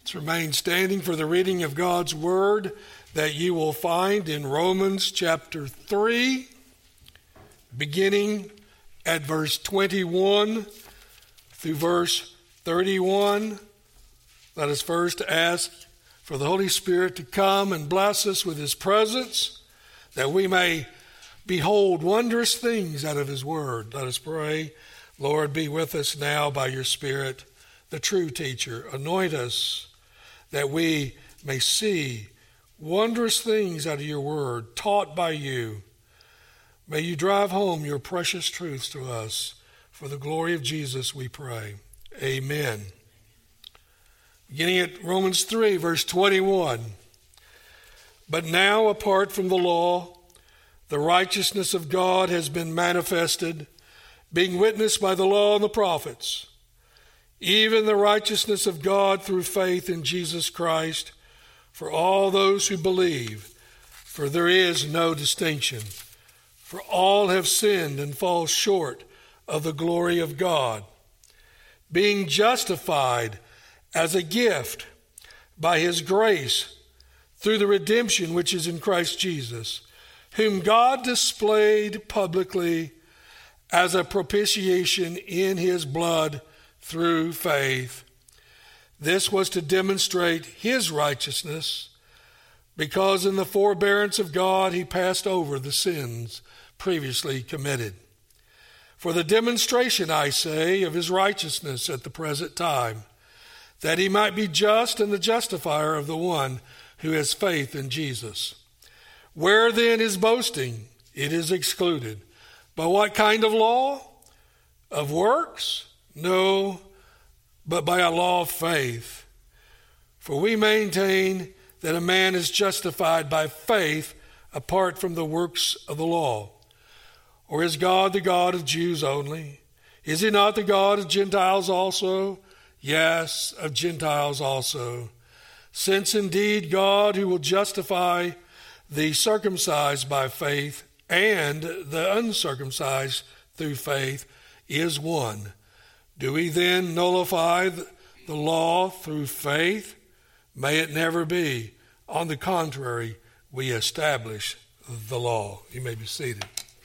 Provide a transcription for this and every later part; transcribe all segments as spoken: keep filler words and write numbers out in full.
Let's remain standing for the reading of God's Word that you will find in Romans chapter three, beginning at verse twenty-one through verse thirty-one. Let us first ask for the Holy Spirit to come and bless us with His presence, that we may behold wondrous things out of His Word. Let us pray. Lord, be with us now by your Spirit, the true teacher. Anoint us that we may see wondrous things out of your Word, taught by you. May you drive home your precious truths to us. For the glory of Jesus, we pray. Amen. Beginning at Romans three, verse twenty-one. But now, apart from the law, the righteousness of God has been manifested, being witnessed by the law and the prophets, even the righteousness of God through faith in Jesus Christ, for all those who believe, for there is no distinction. For all have sinned and fall short of the glory of God, being justified as a gift by his grace through the redemption which is in Christ Jesus, whom God displayed publicly as a propitiation in his blood through faith. This was to demonstrate his righteousness, because in the forbearance of God he passed over the sins previously committed. For the demonstration, I say, of his righteousness at the present time, that he might be just and the justifier of the one who has faith in Jesus. Where then is boasting? It is excluded. By what kind of law? Of works? No, but by a law of faith. For we maintain that a man is justified by faith apart from the works of the law. Or is God the God of Jews only? Is he not the God of Gentiles also? Yes, of Gentiles also. Since indeed God, who will justify the circumcised by faith and the uncircumcised through faith, is one. Do we then nullify the law through faith? May it never be. On the contrary, we establish the law. You may be seated.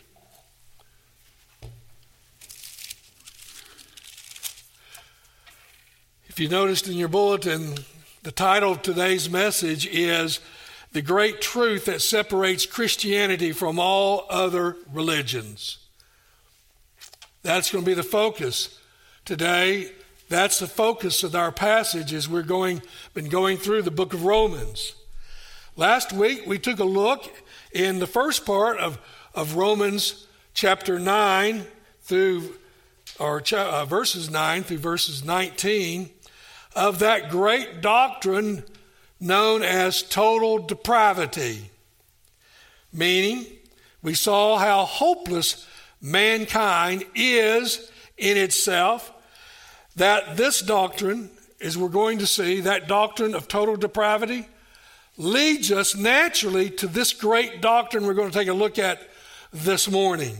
If you noticed in your bulletin, the title of today's message is The Great Truth That Separates Christianity from All Other Religions. That's going to be the focus today. That's the focus of our passage as we're going been going through the book of Romans. Last week we took a look in the first part of, of Romans chapter nine through or uh, verses nine through verses nineteen of that great doctrine known as total depravity. Meaning, we saw how hopeless mankind is in itself, that this doctrine, as we're going to see, that doctrine of total depravity, leads us naturally to this great doctrine we're going to take a look at this morning.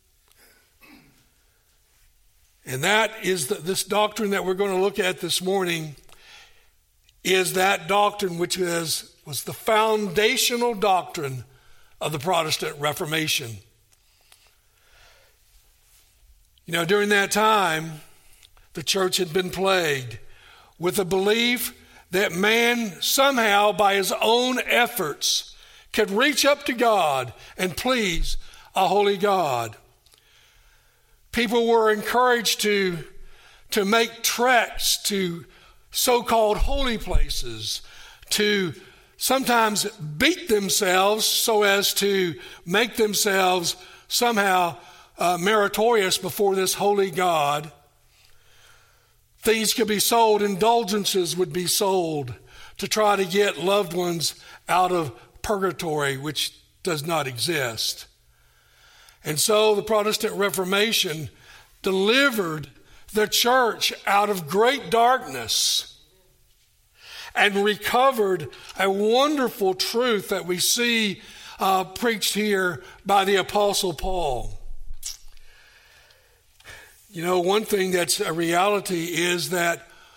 And that is the, this doctrine that we're going to look at this morning is that doctrine which is, was the foundational doctrine of the Protestant Reformation. You know, during that time, the church had been plagued with a belief that man somehow by his own efforts could reach up to God and please a holy God. People were encouraged to, to make treks to so-called holy places, to sometimes beat themselves so as to make themselves somehow uh, meritorious before this holy God. Things could be sold, indulgences would be sold to try to get loved ones out of purgatory, which does not exist. And so the Protestant Reformation delivered the church out of great darkness and recovered a wonderful truth that we see uh, preached here by the Apostle Paul. You know, one thing that's a reality is that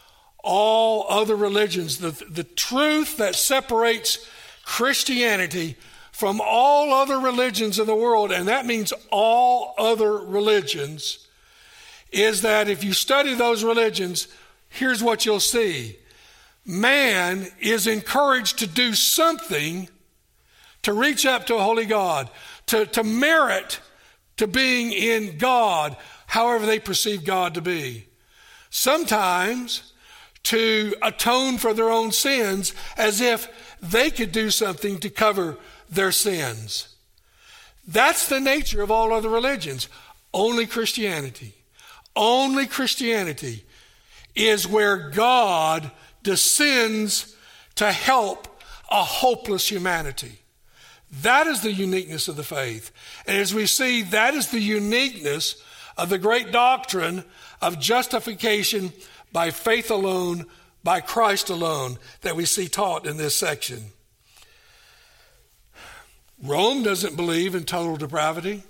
all other religions. The, the truth that separates Christianity from all other religions in the world, and that means all other religions, is that if you study those religions, here's what you'll see. Man is encouraged to do something to reach up to a holy God, to, to merit to being in God, however they perceive God to be. Sometimes to atone for their own sins as if they could do something to cover their sins. That's the nature of all other religions. Only Christianity. Only Christianity is where God descends to help a hopeless humanity. That is the uniqueness of the faith. And as we see, that is the uniqueness of the great doctrine of justification by faith alone, by Christ alone, that we see taught in this section. Rome doesn't believe in total depravity.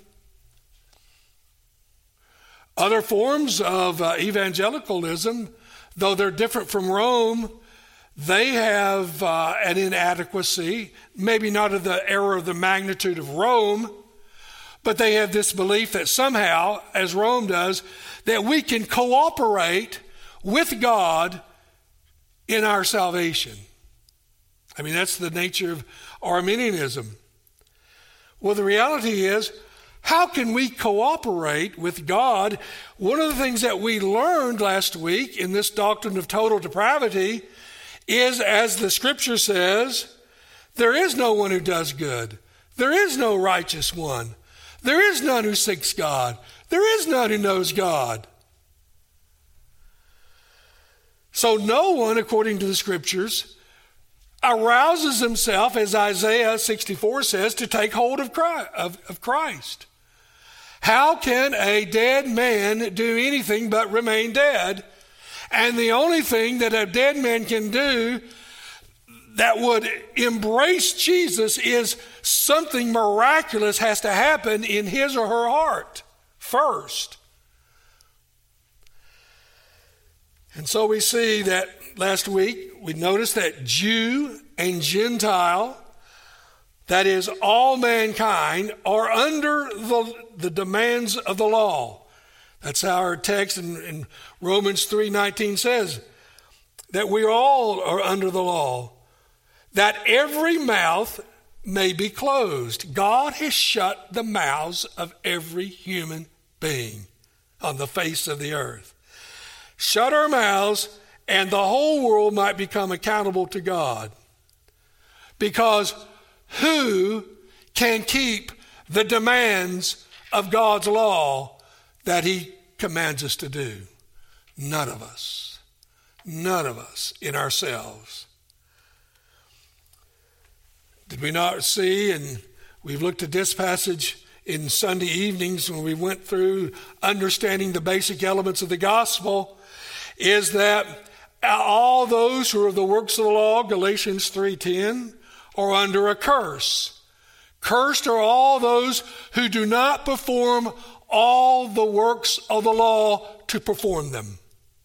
Other forms of uh, evangelicalism, though they're different from Rome, they have uh, an inadequacy, maybe not of the error of the magnitude of Rome, but they have this belief that somehow, as Rome does, that we can cooperate with God in our salvation. I mean, that's the nature of Arminianism. Well, the reality is, how can we cooperate with God? One of the things that we learned last week in this doctrine of total depravity is, as the scripture says, there is no one who does good. There is no righteous one. There is none who seeks God. There is none who knows God. So no one, according to the scriptures, arouses himself, as Isaiah sixty-four says, to take hold of Christ. How can a dead man do anything but remain dead? And the only thing that a dead man can do that would embrace Jesus is something miraculous has to happen in his or her heart first. And so we see that last week, we noticed that Jew and Gentile, that is all mankind, are under the, the demands of the law. That's how our text in, in Romans three nineteen says, that we all are under the law, that every mouth may be closed. God has shut the mouths of every human being on the face of the earth. Shut our mouths, and the whole world might become accountable to God. Because who can keep the demands of God's law that he commands us to do? None of us. None of us in ourselves. Did we not see, and we've looked at this passage in Sunday evenings when we went through understanding the basic elements of the gospel, is that all those who are the works of the law, Galatians three ten, are under a curse. Cursed are all those who do not perform all the works of the law to perform them.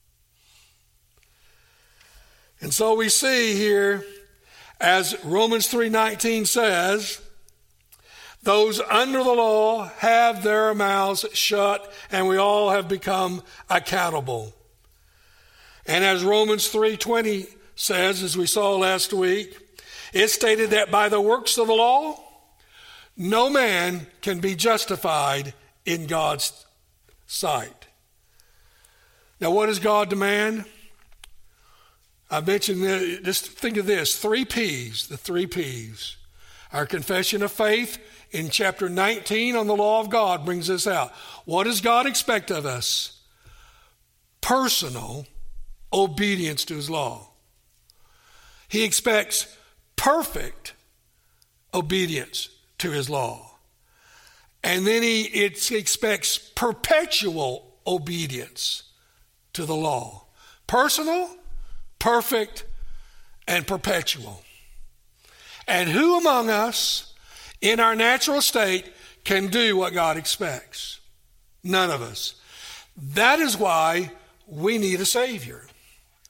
And so we see here, as Romans three nineteen says, those under the law have their mouths shut, and we all have become accountable. And as Romans three twenty says, as we saw last week, it's stated that by the works of the law, no man can be justified in God's sight. Now, what does God demand? I mentioned this, just think of this, three P's, the three P's. Our confession of faith in chapter nineteen on the law of God brings this out. What does God expect of us? Personal obedience to his law. He expects perfect obedience to his law. And then he it expects perpetual obedience to the law. Personal, perfect, and perpetual. And who among us in our natural state can do what God expects? None of us. That is why we need a Savior.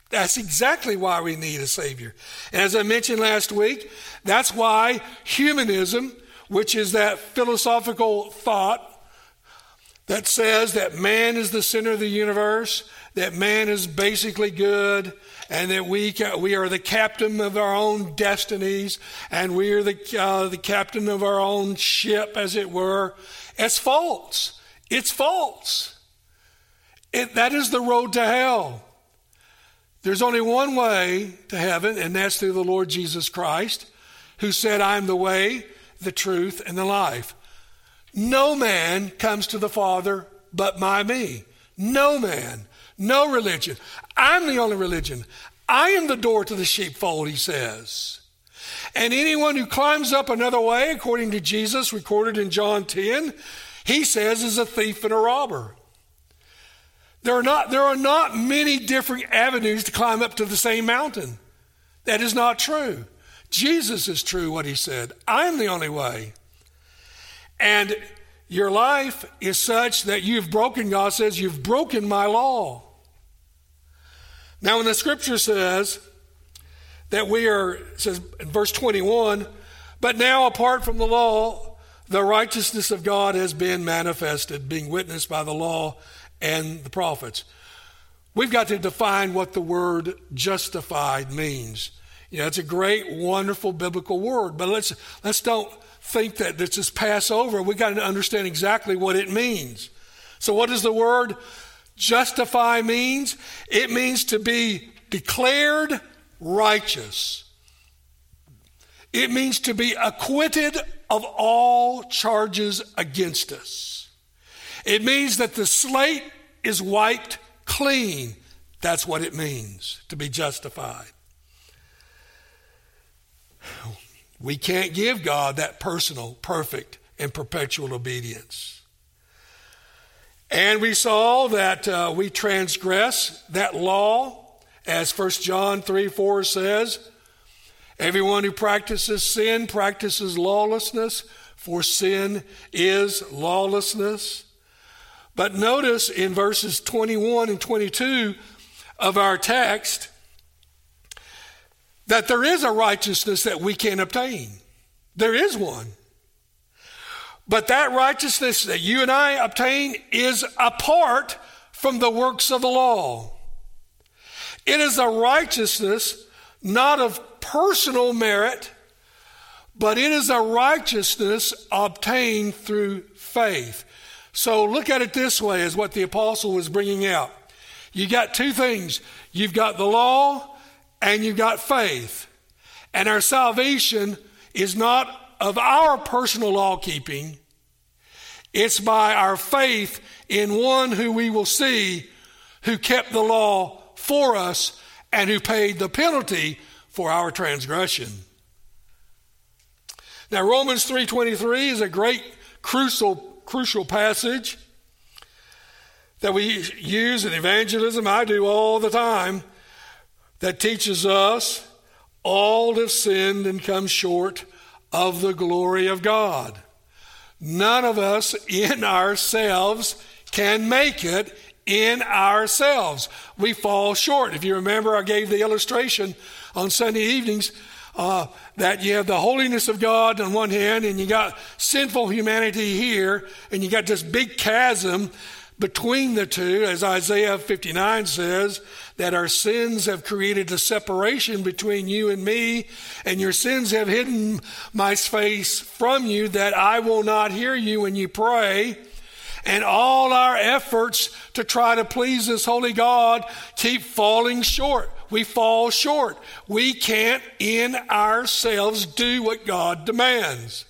That's exactly why we need a Savior. And as I mentioned last week, that's why humanism, which is that philosophical thought that says that man is the center of the universe, that man is basically good, and that we we are the captain of our own destinies, and we are the uh, the captain of our own ship, as it were. It's false. It's false. It, that is the road to hell. There's only one way to heaven, and that's through the Lord Jesus Christ, who said, "I am the way, the truth, and the life. No man comes to the Father but by me." No man. No religion. I'm the only religion. I am the door to the sheepfold, he says. And anyone who climbs up another way, according to Jesus, recorded in John ten, he says is a thief and a robber. There are not, there are not many different avenues to climb up to the same mountain. That is not true. Jesus is true, what he said. I'm the only way. And your life is such that you've broken, God says, you've broken my law. Now, when the scripture says that we are, it says in verse twenty-one, but now apart from the law, the righteousness of God has been manifested, being witnessed by the law and the prophets. We've got to define what the word justified means. You know, it's a great, wonderful biblical word, but let's let's don't think that this is pass over. We've got to understand exactly what it means. So what does the word justify means? It means to be declared righteous. It means to be acquitted of all charges against us. It means that the slate is wiped clean. That's what it means to be justified. We can't give God that personal, perfect, and perpetual obedience. And we saw that uh, we transgress that law, as First John three four says, everyone who practices sin practices lawlessness, for sin is lawlessness. But notice in verses twenty-one and twenty-two of our text that there is a righteousness that we can obtain. There is one. But that righteousness that you and I obtain is apart from the works of the law. It is a righteousness not of personal merit, but it is a righteousness obtained through faith. So look at it this way, as what the apostle was bringing out. You got two things. You've got the law and you've got faith. And our salvation is not of our personal law keeping. It's by our faith in one who we will see, who kept the law for us and who paid the penalty for our transgression. Now, Romans three twenty-three is a great crucial, crucial passage that we use in evangelism. I do all the time. That teaches us all have sinned and come short of the glory of God. None of us in ourselves can make it in ourselves. We fall short. If you remember, I gave the illustration on Sunday evenings uh, that you have the holiness of God on one hand, and you got sinful humanity here, and you got this big chasm between the two, as Isaiah fifty-nine says, that our sins have created a separation between you and me, and your sins have hidden my face from you, that I will not hear you when you pray. And all our efforts to try to please this holy God keep falling short. We fall short. We can't in ourselves do what God demands.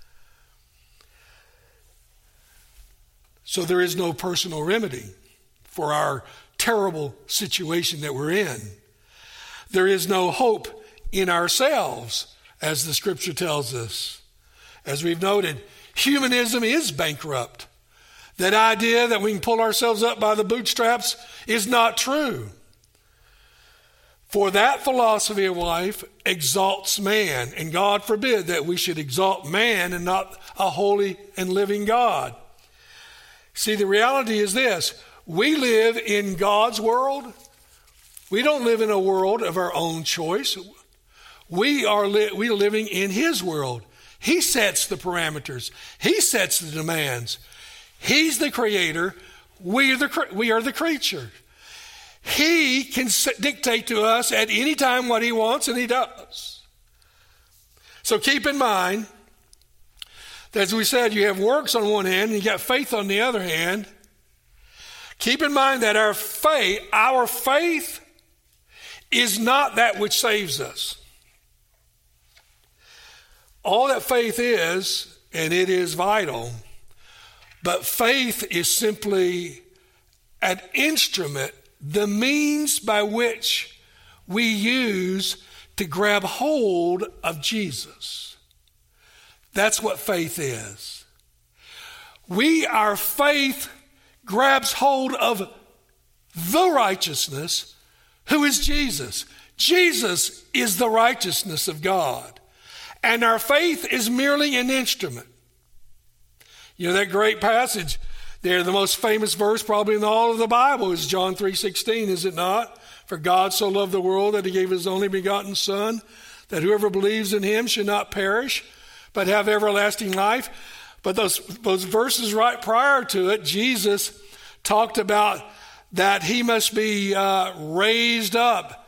So there is no personal remedy for our terrible situation that we're in. There is no hope in ourselves, as the scripture tells us. As we've noted, humanism is bankrupt. That idea that we can pull ourselves up by the bootstraps is not true. For that philosophy of life exalts man, and God forbid that we should exalt man and not a holy and living God. See, the reality is this: we live in God's world, We don't live in a world of our own choice. We are, li- we are living in his world. He sets the parameters. He sets the demands. He's the creator. We are the, we are the creature. He can dictate to us at any time what he wants, and he does. So keep in mind, as we said, you have works on one hand, and you got faith on the other hand. Keep in mind that our faith, our faith is not that which saves us. All that faith is, and it is vital, but faith is simply an instrument, the means by which we use to grab hold of Jesus. That's what faith is. We, our faith grabs hold of the righteousness, who is Jesus. Jesus is the righteousness of God. And our faith is merely an instrument. You know that great passage there, the most famous verse probably in all of the Bible is John three sixteen, is it not? For God so loved the world that he gave his only begotten Son, that whoever believes in him should not perish, but have everlasting life. But those, those verses right prior to it, Jesus talked about that he must be uh, raised up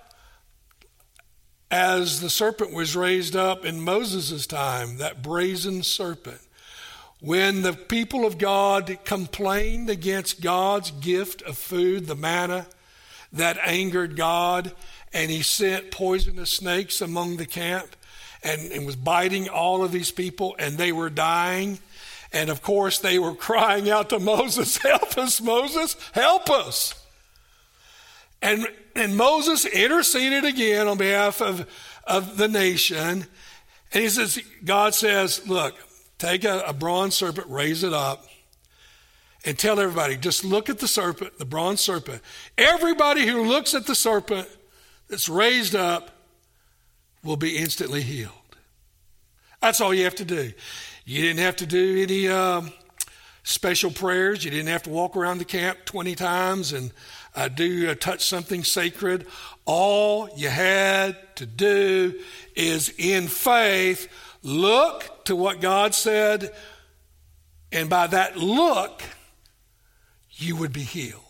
as the serpent was raised up in Moses' time, that brazen serpent. When the people of God complained against God's gift of food, the manna, that angered God, and he sent poisonous snakes among the camp and, and was biting all of these people, and they were dying. And of course, they were crying out to Moses, help us, Moses, help us. And, and Moses interceded again on behalf of, of the nation. And he says, God says, look, take a, a bronze serpent, raise it up, and tell everybody, just look at the serpent, the bronze serpent. Everybody who looks at the serpent that's raised up will be instantly healed. That's all you have to do. You didn't have to do any um, special prayers. You didn't have to walk around the camp twenty times and uh, do uh, touch something sacred. All you had to do is in faith look to what God said, and by that look, you would be healed.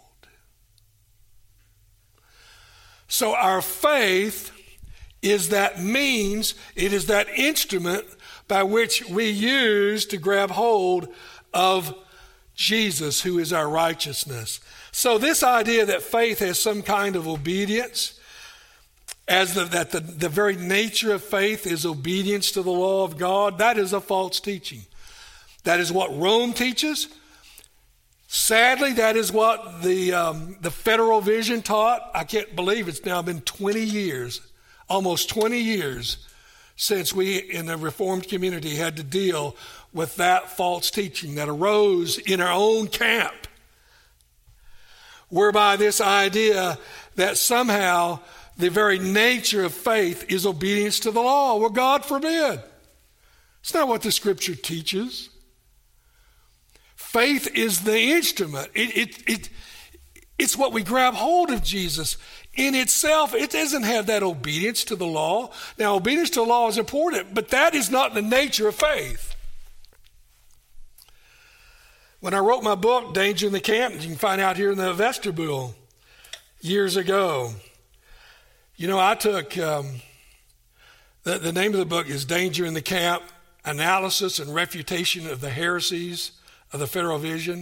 So our faith is that means, it is that instrument by which we use to grab hold of Jesus, who is our righteousness. So this idea that faith has some kind of obedience, as the, that the, the very nature of faith is obedience to the law of God, that is a false teaching. That is what Rome teaches. Sadly, that is what the um, the Federal Vision taught. I can't believe it's now been twenty years, almost twenty years, since we in the Reformed community had to deal with that false teaching that arose in our own camp, whereby this idea that somehow the very nature of faith is obedience to the law. Well, God forbid. It's not what the Scripture teaches. Faith is the instrument. It, it, it, it's what we grab hold of Jesus. In itself, it doesn't have that obedience to the law. Now, obedience to the law is important, but that is not the nature of faith. When I wrote my book, Danger in the Camp, you can find out here in the vestibule years ago, you know, I took, um, the, the name of the book is Danger in the Camp, Analysis and Refutation of the Heresies of the Federal Vision.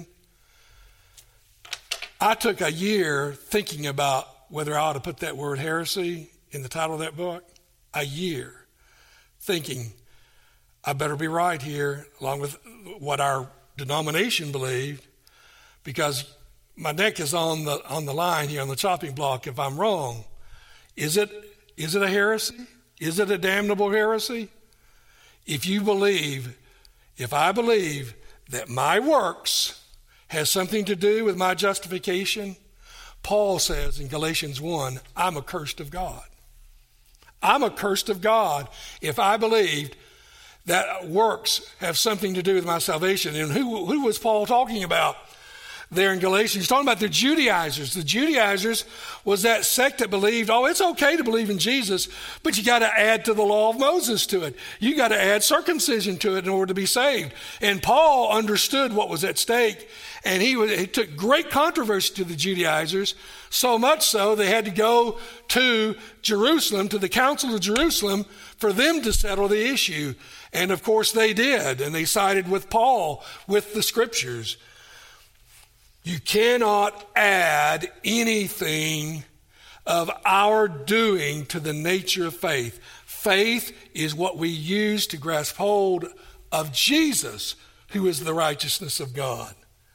I took a year thinking about whether I ought to put that word heresy in the title of that book. A year thinking I better be right here, along with what our denomination believed, because my neck is on the on the line here on the chopping block if I'm wrong. Is it is it a heresy? Is it a damnable heresy? If you believe, if I believe that my works has something to do with my justification, Paul says in Galatians one, I'm accursed of God. I'm accursed of God if I believed that works have something to do with my salvation. And who, who was Paul talking about? there in Galatians. He's talking about the Judaizers. The Judaizers was that sect that believed, oh, it's okay to believe in Jesus, but you got to add to the law of Moses to it. You got to add circumcision to it in order to be saved. And Paul understood what was at stake, and he, was, he took great controversy to the Judaizers, so much so they had to go to Jerusalem, to the Council of Jerusalem, for them to settle the issue. And of course they did, and they sided with Paul with the scriptures. You cannot add anything of our doing to the nature of faith. Faith is what we use to grasp hold of Jesus, who is the righteousness of God.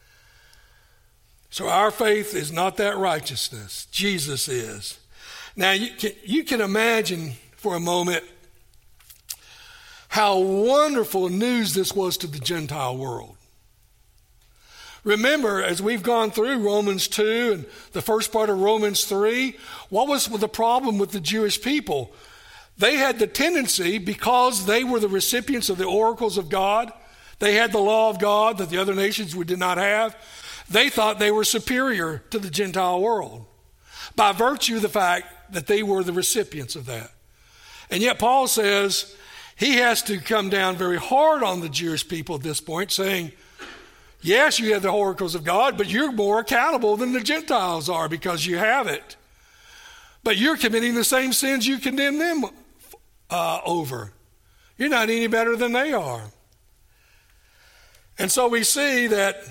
So our faith is not that righteousness. Jesus is. Now you can, you can imagine for a moment how wonderful news this was to the Gentile world. Remember, as we've gone through Romans two and the first part of Romans three, what was the problem with the Jewish people? They had the tendency, because they were the recipients of the oracles of God, they had the law of God that the other nations did not have, they thought they were superior to the Gentile world by virtue of the fact that they were the recipients of that. And yet Paul says he has to come down very hard on the Jewish people at this point, saying, yes, you have the oracles of God, but you're more accountable than the Gentiles are because you have it. But you're committing the same sins you condemn them uh, over. You're not any better than they are. And so we see that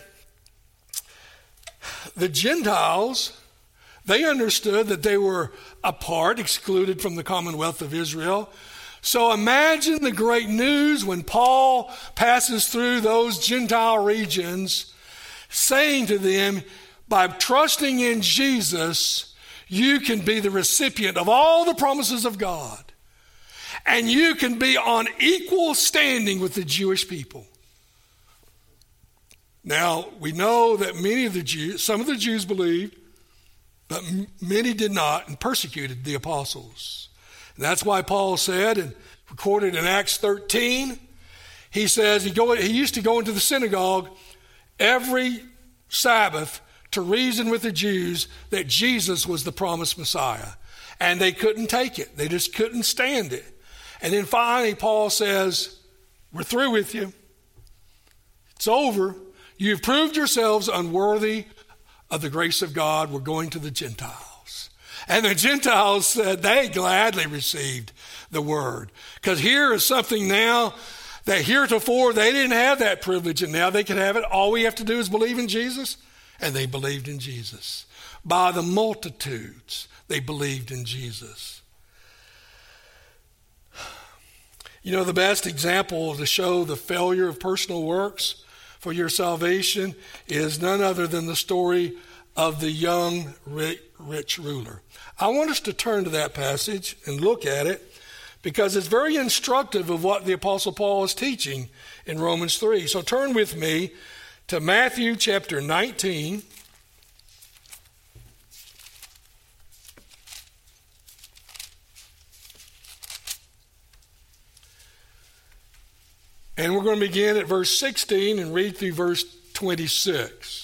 the Gentiles, they understood that they were apart, excluded from the commonwealth of Israel. So imagine the great news when Paul passes through those Gentile regions, saying to them, by trusting in Jesus, you can be the recipient of all the promises of God. And you can be on equal standing with the Jewish people. Now, we know that many of the Jews, some of the Jews believed, but many did not, and persecuted the apostles. And that's why Paul said, and recorded in Acts thirteen, he says he, go, he used to go into the synagogue every Sabbath to reason with the Jews that Jesus was the promised Messiah. And they couldn't take it. They just couldn't stand it. And then finally Paul says, we're through with you. It's over. You've proved yourselves unworthy of the grace of God. We're going to the Gentiles. And the Gentiles said they gladly received the word. Because here is something now that heretofore they didn't have that privilege, and now they can have it. All we have to do is believe in Jesus. And they believed in Jesus. By the multitudes, they believed in Jesus. You know, the best example to show the failure of personal works for your salvation is none other than the story of the young rich ruler. I want us to turn to that passage and look at it because it's very instructive of what the Apostle Paul is teaching in Romans three. So turn with me to Matthew chapter nineteen. And we're going to begin at verse sixteen and read through verse twenty-six.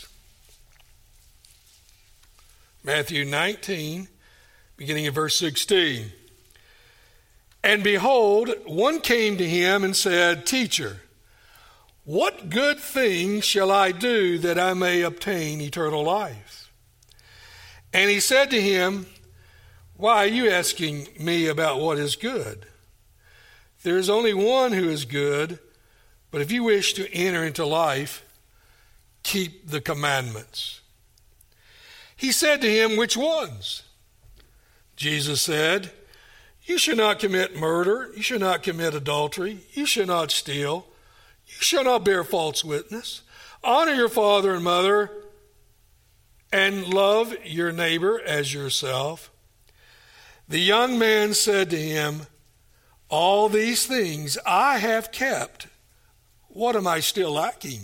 Matthew nineteen, beginning at verse sixteen. And behold, one came to him and said, Teacher, what good thing shall I do that I may obtain eternal life? And he said to him, Why are you asking me about what is good? There is only one who is good. But if you wish to enter into life, keep the commandments. He said to him, Which ones? Jesus said, You shall not commit murder. You shall not commit adultery. You shall not steal. You shall not bear false witness. Honor your father and mother, and love your neighbor as yourself. The young man said to him, All these things I have kept. What am I still lacking?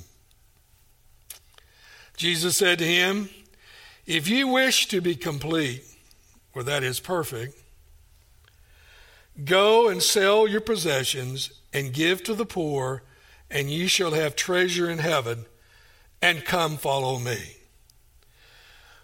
Jesus said to him, If you wish to be complete, or that is perfect, go and sell your possessions and give to the poor, and you shall have treasure in heaven, and come follow me.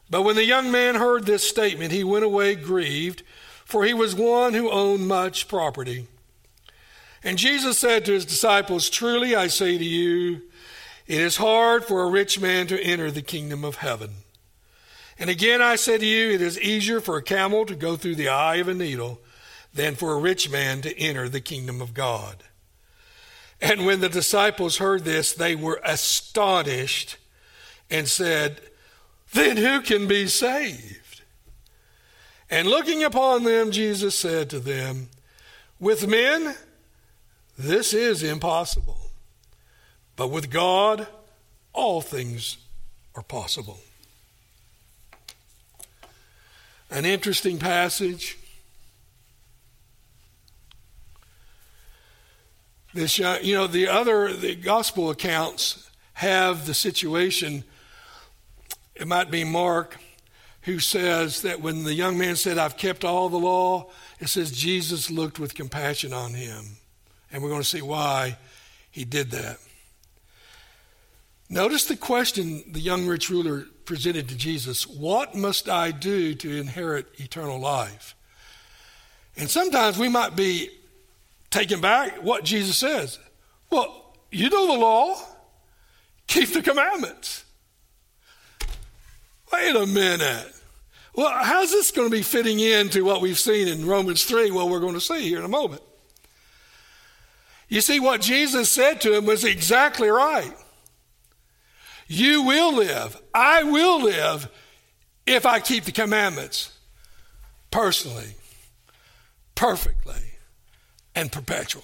But when the young man heard this statement, he went away grieved, for he was one who owned much property. And Jesus said to his disciples, "Truly I say to you, it is hard for a rich man to enter the kingdom of heaven. And again I say to you, it is easier for a camel to go through the eye of a needle than for a rich man to enter the kingdom of God." And when the disciples heard this, they were astonished and said, "Then who can be saved?" And looking upon them, Jesus said to them, "With men, this is impossible, but with God, all things are possible." An interesting passage. This, uh, you know, the other, the gospel accounts have the situation. It might be Mark who says that when the young man said, "I've kept all the law," it says Jesus looked with compassion on him. And we're going to see why he did that. Notice the question the young rich ruler presented to Jesus: "What must I do to inherit eternal life?" And sometimes we might be taken back what Jesus says. Well, you know the law. Keep the commandments. Wait a minute. Well, how's this going to be fitting into what we've seen in Romans three? Well, we're going to see here in a moment. You see, what Jesus said to him was exactly right. You will live. I will live if I keep the commandments personally, perfectly, and perpetually.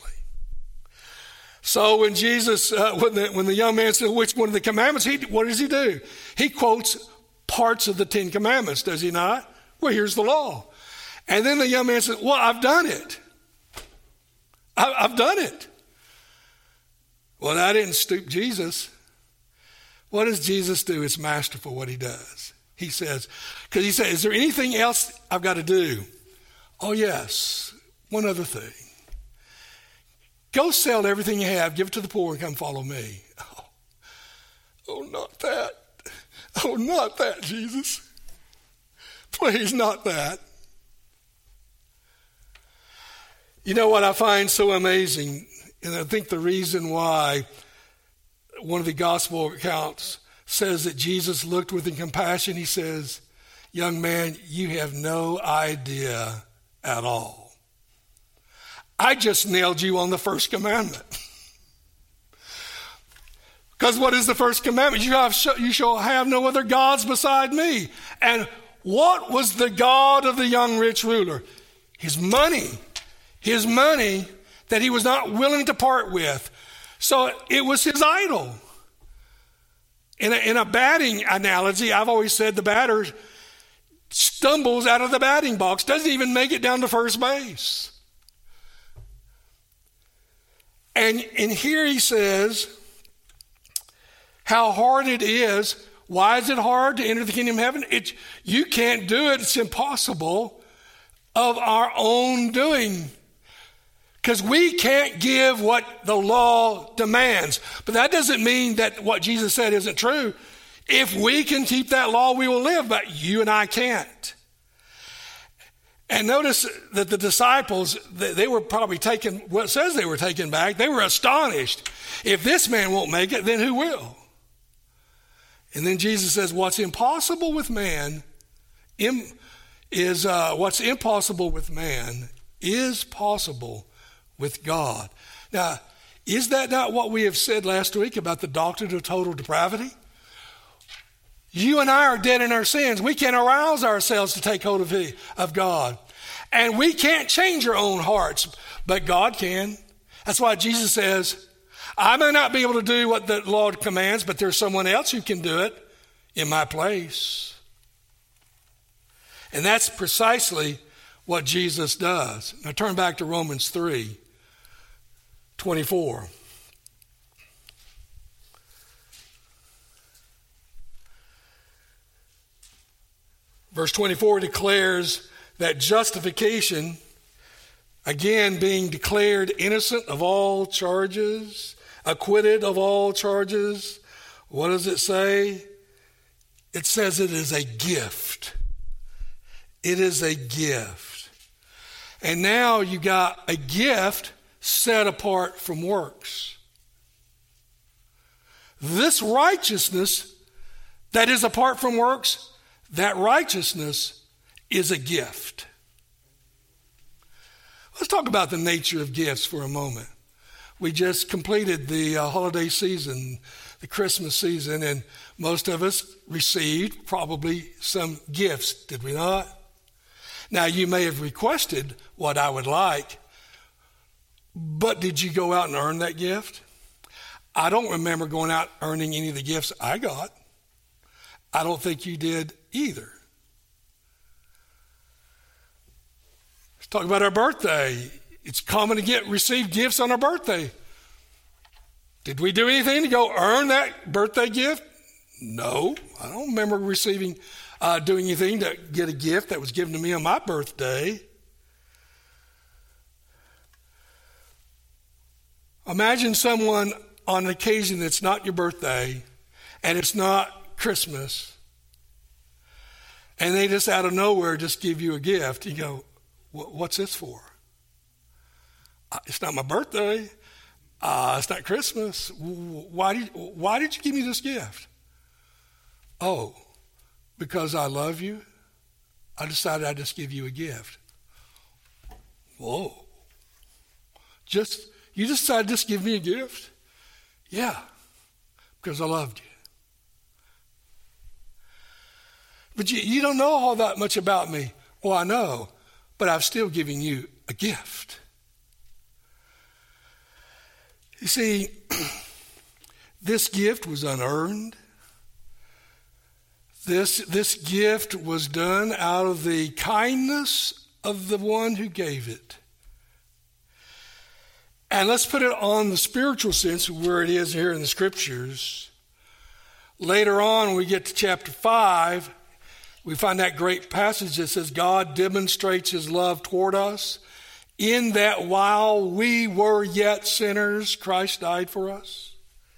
So when Jesus, uh, when, the, when the young man said, "Which one of the commandments?" He, what does he do? He quotes parts of the Ten Commandments, does he not? Well, here's the law. And then the young man says, "Well, I've done it. I, I've done it." Well, that didn't stoop Jesus. What does Jesus do? It's masterful what he does. He says, because he says, "Is there anything else I've got to do?" "Oh, yes, one other thing. Go sell everything you have, give it to the poor, and come follow me." Oh, oh not that. Oh, not that, Jesus. Please, not that. You know what I find so amazing, and I think the reason why one of the gospel accounts says that Jesus looked with compassion, he says, "Young man, you have no idea at all. I just nailed you on the first commandment." Because what is the first commandment? You, have, you shall have no other gods beside me. And what was the God of the young rich ruler? His money. His money that he was not willing to part with. So it was his idol. In a, in a batting analogy, I've always said the batter stumbles out of the batting box, doesn't even make it down to first base. And, and here he says how hard it is. Why is it hard to enter the kingdom of heaven? It, you can't do it. It's impossible of our own doing. Because we can't give what the law demands. But that doesn't mean that what Jesus said isn't true. If we can keep that law, we will live. But you and I can't. And notice that the disciples, they were probably taken, well, it says they were taken back. They were astonished. If this man won't make it, then who will? And then Jesus says, what's impossible with man is, uh, what's impossible with man is possible with God. Now, is that not what we have said last week about the doctrine of total depravity? You and I are dead in our sins. We can't arouse ourselves to take hold of, he, of God. And we can't change our own hearts, but God can. That's why Jesus says, I may not be able to do what the Lord commands, but there's someone else who can do it in my place. And that's precisely what Jesus does. Now turn back to Romans three twenty-four. Verse twenty-four declares that justification, again being declared innocent of all charges, acquitted of all charges. What does it say? it says it is a gift. It is a gift. And now you got a gift set apart from works. This righteousness that is apart from works, that righteousness is a gift. Let's talk about the nature of gifts for a moment. We just completed the uh, holiday season, the Christmas season, and most of us received probably some gifts, did we not? Now, you may have requested what I would like, but did you go out and earn that gift? I don't remember going out earning any of the gifts I got. I don't think you did either. Let's talk about our birthday. It's common to get receive gifts on our birthday. Did we do anything to go earn that birthday gift? No, I don't remember receiving, uh, doing anything to get a gift that was given to me on my birthday. Imagine someone on an occasion that's not your birthday and it's not Christmas, and they just out of nowhere just give you a gift. You go, what's this for? It's not my birthday. Uh, it's not Christmas. Why did, why did you give me this gift? Oh, because I love you. I decided I'd just give you a gift. Whoa. Just, you decided to just give me a gift? Yeah, because I loved you. But you, you don't know all that much about me. Well, I know, but I'm still giving you a gift. You see, this gift was unearned. This, this gift was done out of the kindness of the one who gave it. And let's put it on the spiritual sense where it is here in the scriptures. Later on, when we get to chapter five, we find that great passage that says God demonstrates his love toward us in that while we were yet sinners, Christ died for us.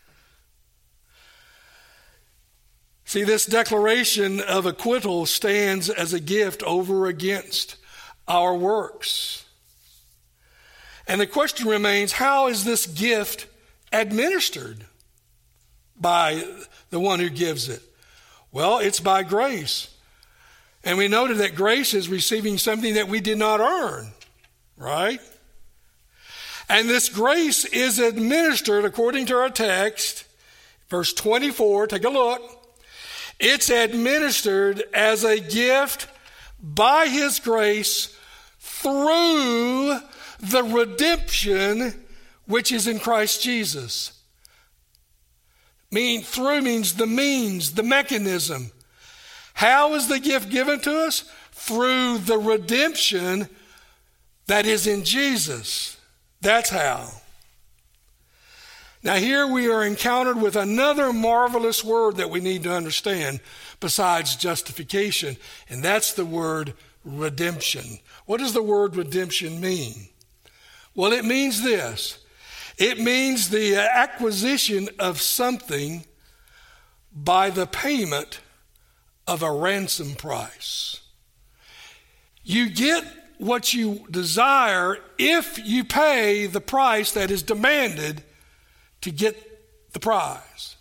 See, this declaration of acquittal stands as a gift over against our works. And the question remains, how is this gift administered by the one who gives it? Well, it's by grace. And we noted that grace is receiving something that we did not earn, right? And this grace is administered according to our text, verse twenty-four, take a look. It's administered as a gift by his grace through the redemption which is in Christ Jesus. Mean, through means the means, the mechanism. How is the gift given to us? Through the redemption that is in Jesus. That's how. Now here we are encountered with another marvelous word that we need to understand besides justification, and that's the word redemption. What does the word redemption mean? Well, it means this. It means the acquisition of something by the payment of a ransom price. You get what you desire if you pay the price that is demanded to get the prize.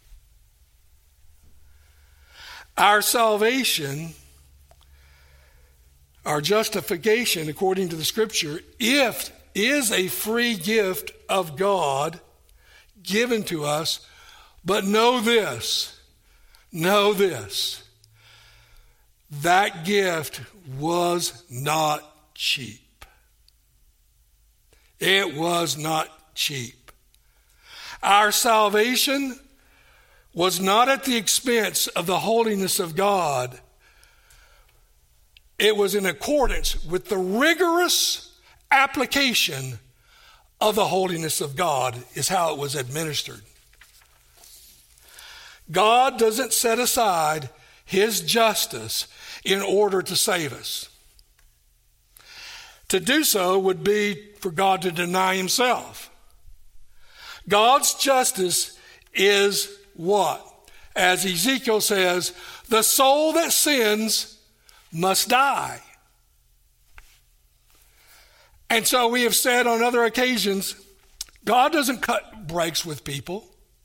Our salvation, our justification, according to the scripture, if is a free gift of God given to us, but know this, know this, that gift was not cheap. It was not cheap. Our salvation was not at the expense of the holiness of God. It was in accordance with the rigorous application of the holiness of God is how it was administered. God doesn't set aside his justice in order to save us. To do so would be for God to deny himself. God's justice is what? As Ezekiel says, The soul that sins must die. And so we have said on other occasions, God doesn't cut breaks with people.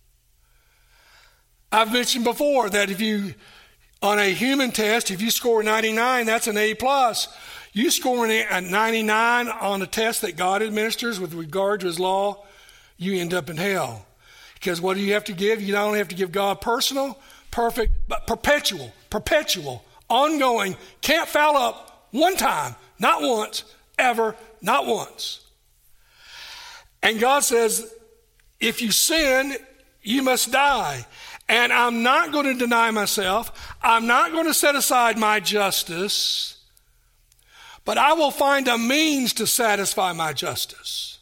I've mentioned before that if you, on a human test, if you score ninety-nine, that's an A plus. You score a ninety-nine on a test that God administers with regard to his law, you end up in hell. Because what do you have to give? You not only have to give God personal, perfect, but perpetual, perpetual, ongoing, can't foul up one time, not once, ever, not once. And God says, if you sin, you must die. And I'm not going to deny myself. I'm not going to set aside my justice, but I will find a means to satisfy my justice.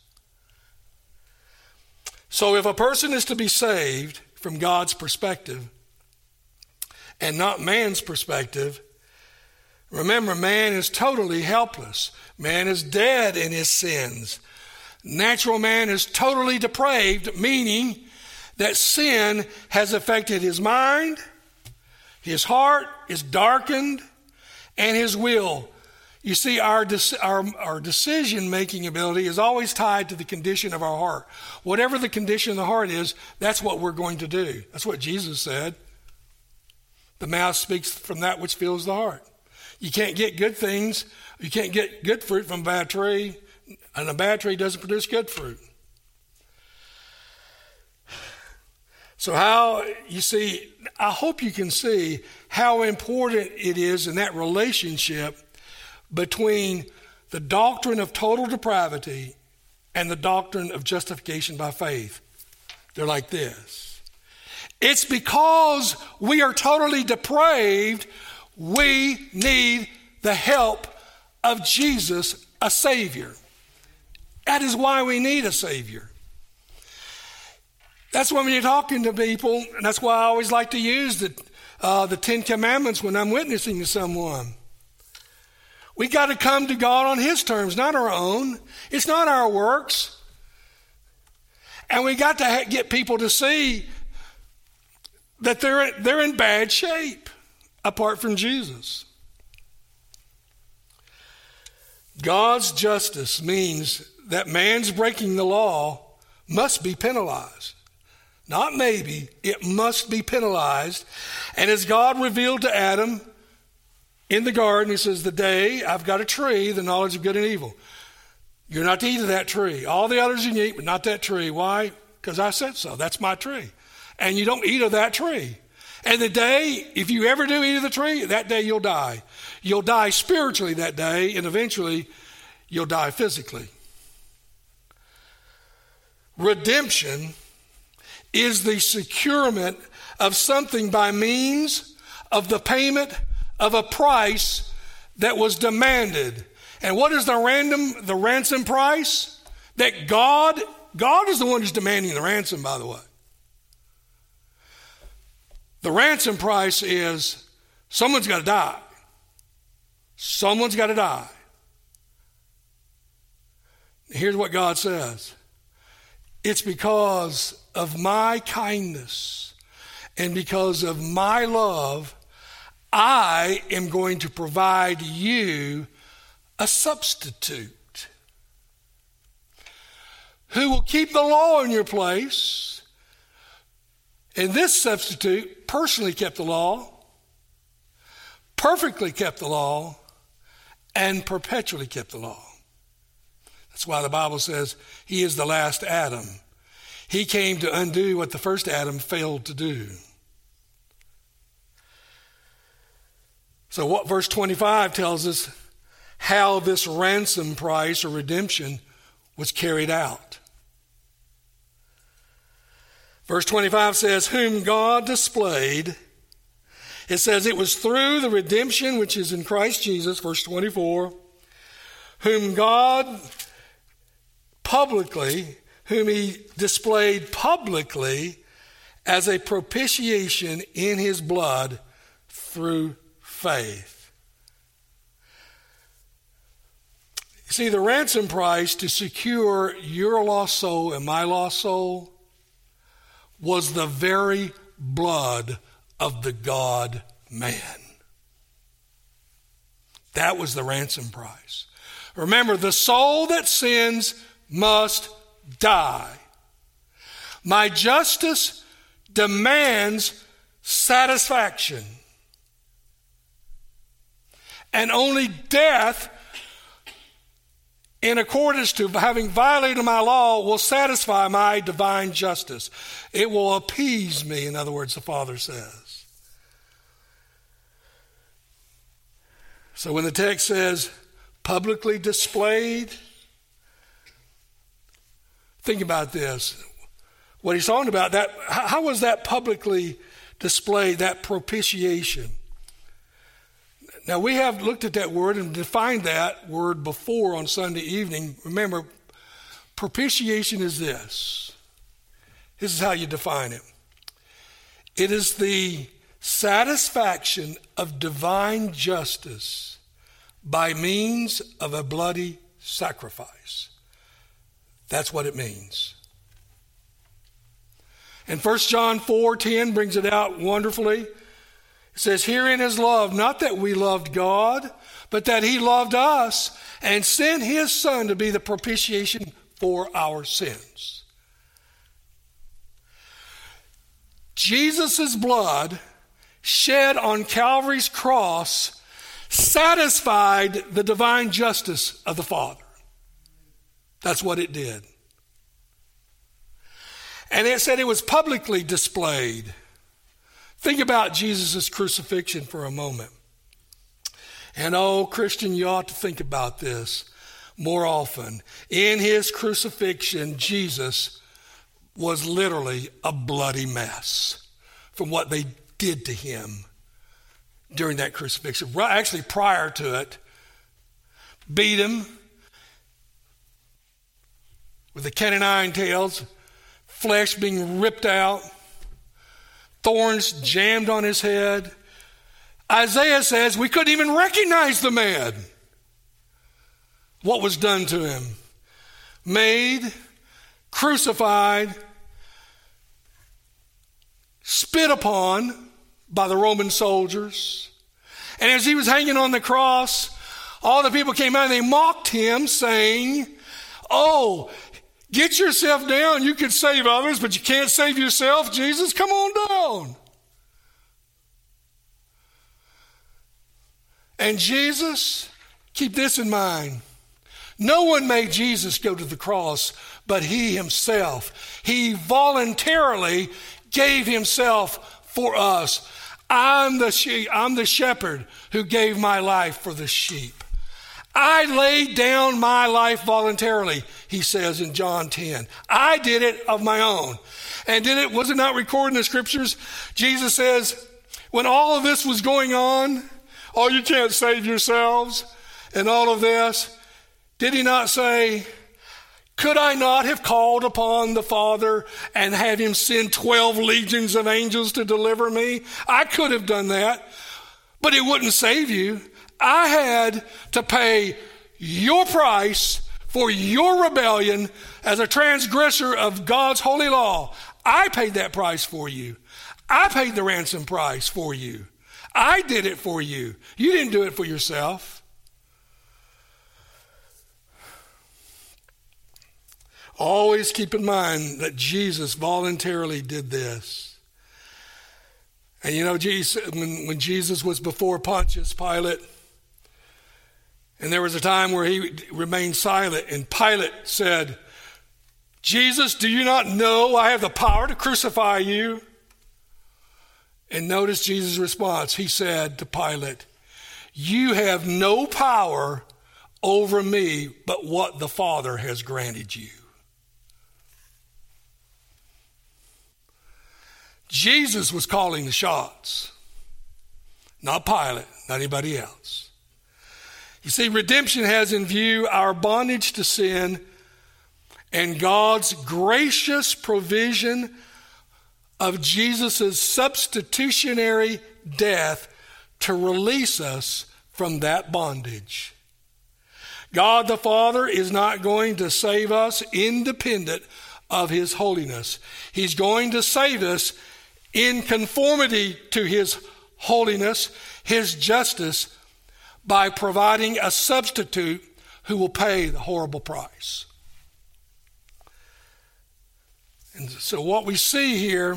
So if a person is to be saved from God's perspective and not man's perspective, remember, man is totally helpless. Man is dead in his sins. Natural man is totally depraved, meaning that sin has affected his mind, his heart is darkened, and his will. You see, our, our, our decision-making ability is always tied to the condition of our heart. Whatever the condition of the heart is, that's what we're going to do. That's what Jesus said. The mouth speaks from that which fills the heart. You can't get good things. You can't get good fruit from a bad tree, and a bad tree doesn't produce good fruit. So how, you see, I hope you can see how important it is in that relationship between the doctrine of total depravity and the doctrine of justification by faith. They're like this. It's because we are totally depraved, we need the help of Jesus, a Savior. That is why we need a Savior. That's when you're talking to people, and that's why I always like to use the, uh, the Ten Commandments when I'm witnessing to someone. We got to come to God on his terms, not our own. It's not our works. And we got to ha- get people to see that they're, they're in bad shape apart from Jesus. God's justice means that man's breaking the law must be penalized. Not maybe, it must be penalized. And as God revealed to Adam in the garden, he says, the day I've got a tree, the knowledge of good and evil. You're not to eat of that tree. All the others you can eat, but not that tree. Why? Because I said so. That's my tree. And you don't eat of that tree. And the day, if you ever do eat of the tree, that day you'll die. You'll die spiritually that day, and eventually you'll die physically. Redemption is the securement of something by means of the payment of a price that was demanded. And what is the random, the ransom price? That God, God is the one who's demanding the ransom, by the way. The ransom price is someone's got to die. Someone's got to die. Here's what God says. It's because of my kindness and because of my love, I am going to provide you a substitute who will keep the law in your place. And this substitute personally kept the law, perfectly kept the law, and perpetually kept the law. That's why the Bible says he is the last Adam. He came to undo what the first Adam failed to do. So what verse twenty-five tells us how this ransom price or redemption was carried out. Verse twenty-five says, whom God displayed. It says it was through the redemption which is in Christ Jesus, verse twenty-four, whom God publicly, whom he displayed publicly as a propitiation in his blood through faith. You see, the ransom price to secure your lost soul and my lost soul was the very blood of the God man. That was the ransom price. Remember, the soul that sins must die. My justice demands satisfaction. And only death, in accordance to having violated my law, will satisfy my divine justice. It will appease me, in other words, the Father says. So when the text says publicly displayed, think about this. What he's talking about, that how was that publicly displayed, that propitiation? Now, we have looked at that word and defined that word before on Sunday evening. Remember, propitiation is this. This is how you define it. It is the satisfaction of divine justice by means of a bloody sacrifice. That's what it means. And First John four ten brings it out wonderfully. It says, herein is love, not that we loved God, but that he loved us and sent his Son to be the propitiation for our sins. Jesus' blood shed on Calvary's cross satisfied the divine justice of the Father. That's what it did. And it said it was publicly displayed. Think about Jesus' crucifixion for a moment. And oh, Christian, you ought to think about this more often. In his crucifixion, Jesus was literally a bloody mess from what they did to him during that crucifixion. Actually, prior to it, beat him with the cat o' nine tails, flesh being ripped out, thorns jammed on his head. Isaiah says we couldn't even recognize the man. What was done to him? Made, crucified, spit upon by the Roman soldiers. And as he was hanging on the cross, all the people came out and they mocked him, saying, oh, get yourself down. You can save others, but you can't save yourself. Jesus, come on down. And Jesus, keep this in mind. No one made Jesus go to the cross, but he himself. He voluntarily gave himself for us. I'm the sheep, I'm the shepherd who gave my life for the sheep. I laid down my life voluntarily, he says in John ten. I did it of my own. And did it, was it not recorded in the scriptures? Jesus says, when all of this was going on, oh, you can't save yourselves, and all of this, did he not say, could I not have called upon the Father and had him send twelve legions of angels to deliver me? I could have done that, but it wouldn't save you. I had to pay your price for your rebellion as a transgressor of God's holy law. I paid that price for you. I paid the ransom price for you. I did it for you. You didn't do it for yourself. Always keep in mind that Jesus voluntarily did this. And you know, Jesus, when, when Jesus was before Pontius Pilate, and there was a time where he remained silent, and Pilate said, Jesus, do you not know I have the power to crucify you? And notice Jesus' response. He said to Pilate, you have no power over me but what the Father has granted you. Jesus was calling the shots, not Pilate, not anybody else. You see, redemption has in view our bondage to sin and God's gracious provision of Jesus' substitutionary death to release us from that bondage. God the Father is not going to save us independent of his holiness. He's going to save us in conformity to his holiness, his justice, by providing a substitute who will pay the horrible price. And so what we see here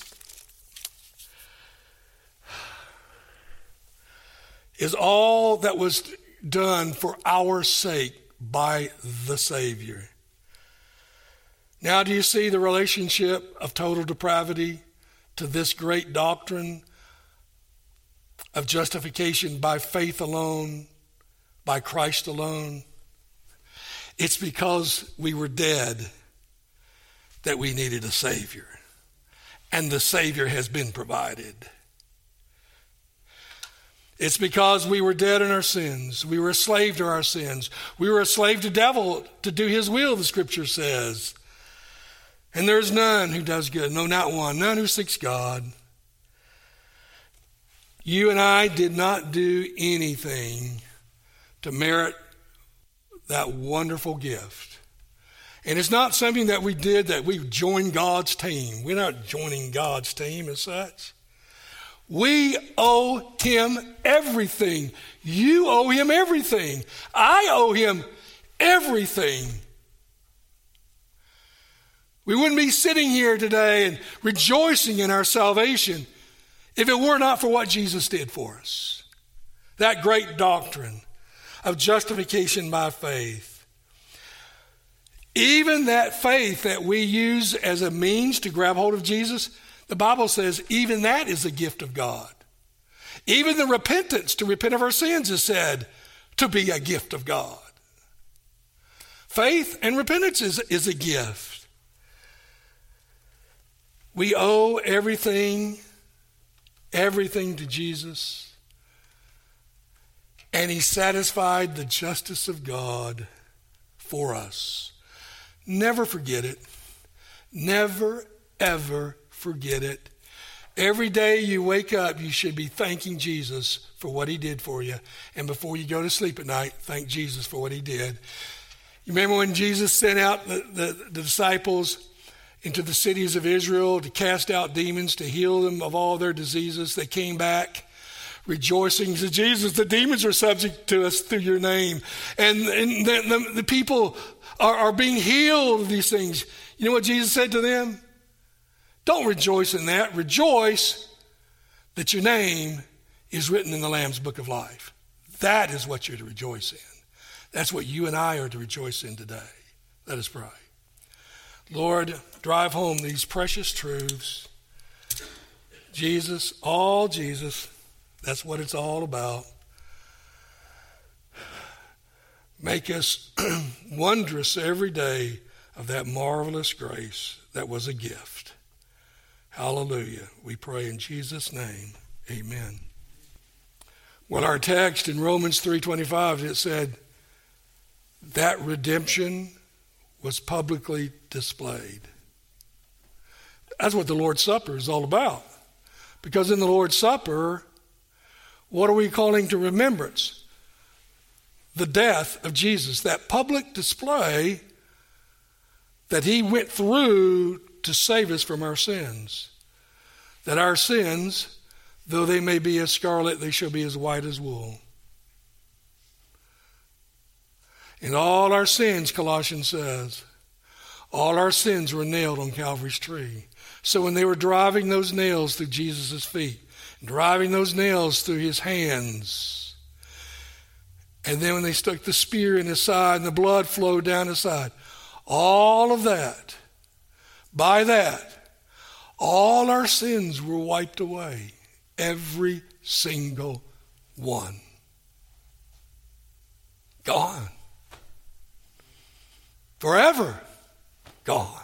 is all that was done for our sake by the Savior. Now do you see the relationship of total depravity to this great doctrine of justification by faith alone, by Christ alone? It's because we were dead that we needed a Savior, and the Savior has been provided. It's because we were dead in our sins. We were a slave to our sins. We were a slave to the devil to do his will, the Scripture says. And there is none who does good, no, not one, none who seeks God. You and I did not do anything to merit that wonderful gift. And it's not something that we did that we joined God's team. We're not joining God's team as such. We owe him everything. You owe him everything. I owe him everything. We wouldn't be sitting here today and rejoicing in our salvation if it were not for what Jesus did for us. That great doctrine of justification by faith. Even that faith that we use as a means to grab hold of Jesus, the Bible says even that is a gift of God. Even the repentance to repent of our sins is said to be a gift of God. Faith and repentance is, is a gift. We owe everything, everything to Jesus. And he satisfied the justice of God for us. Never forget it. Never, ever forget it. Every day you wake up, you should be thanking Jesus for what he did for you. And before you go to sleep at night, thank Jesus for what he did. You remember when Jesus sent out the, the, the disciples into the cities of Israel to cast out demons, to heal them of all their diseases? They came back rejoicing. He said, Jesus, the demons are subject to us through your name. And, and the, the, the people are, are being healed of these things. You know what Jesus said to them? Don't rejoice in that. Rejoice that your name is written in the Lamb's book of life. That is what you're to rejoice in. That's what you and I are to rejoice in today. Let us pray. Lord, drive home these precious truths. Jesus, all Jesus, that's what it's all about. Make us wondrous every day of that marvelous grace that was a gift. Hallelujah. We pray in Jesus' name. Amen. Well, our text in Romans three twenty-five, it said that redemption was publicly displayed. That's what the Lord's Supper is all about. Because in the Lord's Supper, what are we calling to remembrance? The death of Jesus, that public display that he went through to save us from our sins. That our sins, though they may be as scarlet, they shall be as white as wool. And all our sins, Colossians says, all our sins were nailed on Calvary's tree. So when they were driving those nails through Jesus' feet, driving those nails through his hands, and then when they stuck the spear in his side and the blood flowed down his side, all of that, by that, all our sins were wiped away. Every single one. Gone. Forever gone.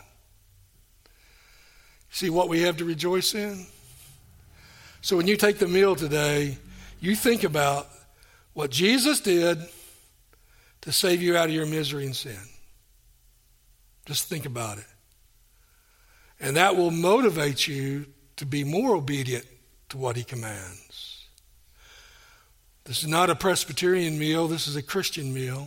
See what we have to rejoice in? So when you take the meal today, you think about what Jesus did to save you out of your misery and sin. Just think about it. And that will motivate you to be more obedient to what he commands. This is not a Presbyterian meal. This is a Christian meal.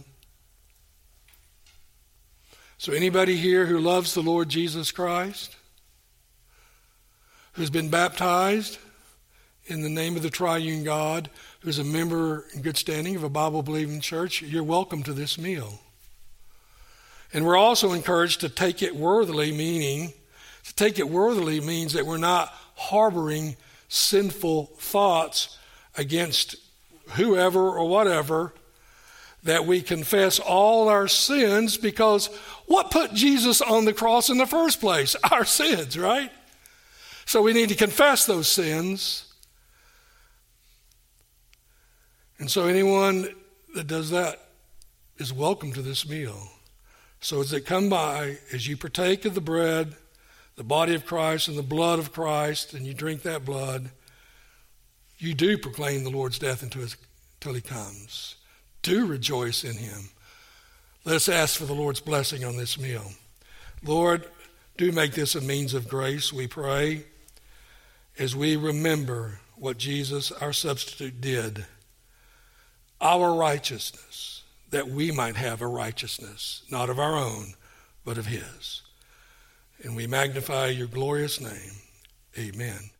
So anybody here who loves the Lord Jesus Christ, who's been baptized in the name of the triune God, who's a member in good standing of a Bible-believing church, you're welcome to this meal. And we're also encouraged to take it worthily, meaning, to take it worthily means that we're not harboring sinful thoughts against whoever or whatever, that we confess all our sins, because what put Jesus on the cross in the first place? Our sins, right? So we need to confess those sins. And so anyone that does that is welcome to this meal. So as they come by, as you partake of the bread, the body of Christ and the blood of Christ, and you drink that blood, you do proclaim the Lord's death until, his, until he comes. Do rejoice in him. Let's ask for the Lord's blessing on this meal. Lord, do make this a means of grace, we pray, as we remember what Jesus, our substitute, did. Our righteousness, that we might have a righteousness, not of our own, but of his. And we magnify your glorious name. Amen.